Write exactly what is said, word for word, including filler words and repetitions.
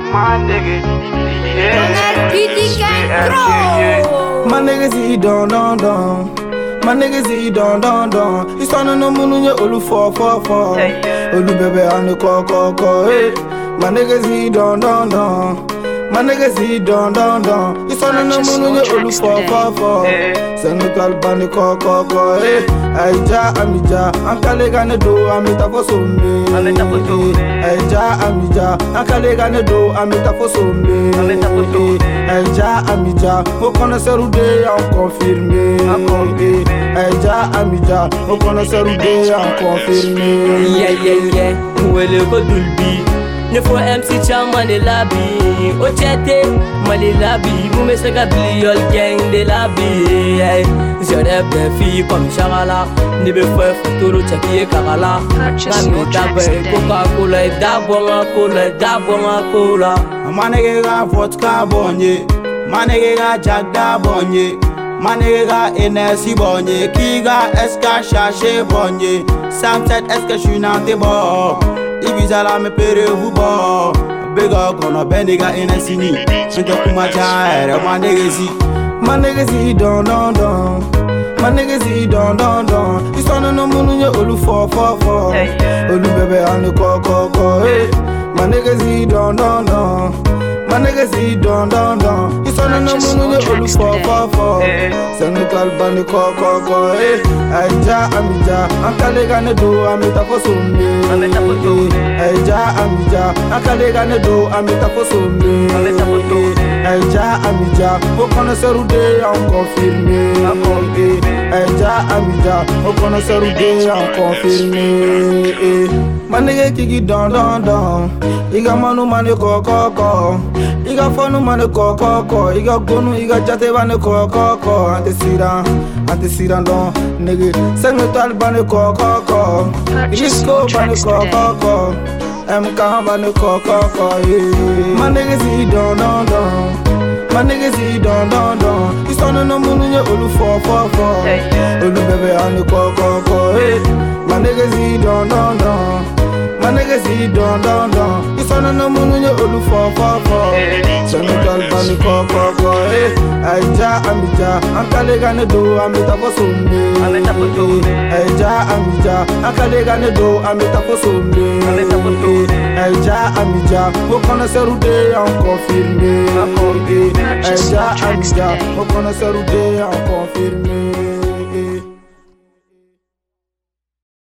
My nigga, yeah. P D can grow. My niggas eat don don don. My niggas eat don don don. It's on no moon on your olu four four four. Olu baby on the call call call. Hey. My niggas eat don don don. My niggas eat don don don. It's on no moon on your olu four four four. Send me call band the call call call. Hey. Aija amija, ankale gane do amita for sombe. Amita for sombe. Aija amija, ankale gane do amita for sombe. Amita for sombe. Aija amija, o connaisseur de en confirmé. Aija amija, o connaisseur de en confirmé. Yeah yeah yeah, où est le godulbi? Ne faut M C Chama de labi. O chete, mali labi. Vous me savez qu'abli yol gang de labi. Je rêve des filles comme Charala. Ne me fait photo chaki karala. Nami tabe Coca-Cola, dabonga cola, dabonga cola. Manega vodka bonye, manega Jack da bonye, manega N S bonye, Kiga eska chercher bonye. Sam said est-ce que je suis dans tes bords? Ibiza la me pere vous bon. Big up on a bendiga N S ni. Je te kuma jaere, manega si, manega si don don don. My niggas eat don don don. It's on no moon on your olu four four four. Olu baby on the call call call. Hey. My niggas eat don don don. My niggas eat don don don. It's on no moon on your olu four four four. Send me call band the call call call. Hey. Aija amija, ankale gane do amita for sombe. Amita for sombe. Aija amija, ankale gane do amita for sombe. Amita for sombe. Aija amija, o connaisseur de en confirmé. Aija amija, o connaisseur de en confirmé. My nigga kiki don don don. Iga manu mane ko ko ko. Iga fonu mane ko ko ko. Iga gonu iga jate bane ko ko ko. Ante siran, ante siran don. Nigga, send me tal bane ko ko ko. Disco bane ko ko ko. M K bane ko ko ko. My niggas eat don don don. My niggas eat don don don. It's on no moon on your olu four four four. Olu baby on the call call call. My niggas eat don don don. My niggas eat don don don. It's on no moon on your olu four four four. Send me call band the call call call. Aija amija, ankale gane do amita for sombe. Amita for sombe. Aija amija, ankale gane do amita for sombe. Amita for sombe. Aija amija, o connaisseur de en confirmé. Aija amija, o connaisseur de en confirmé.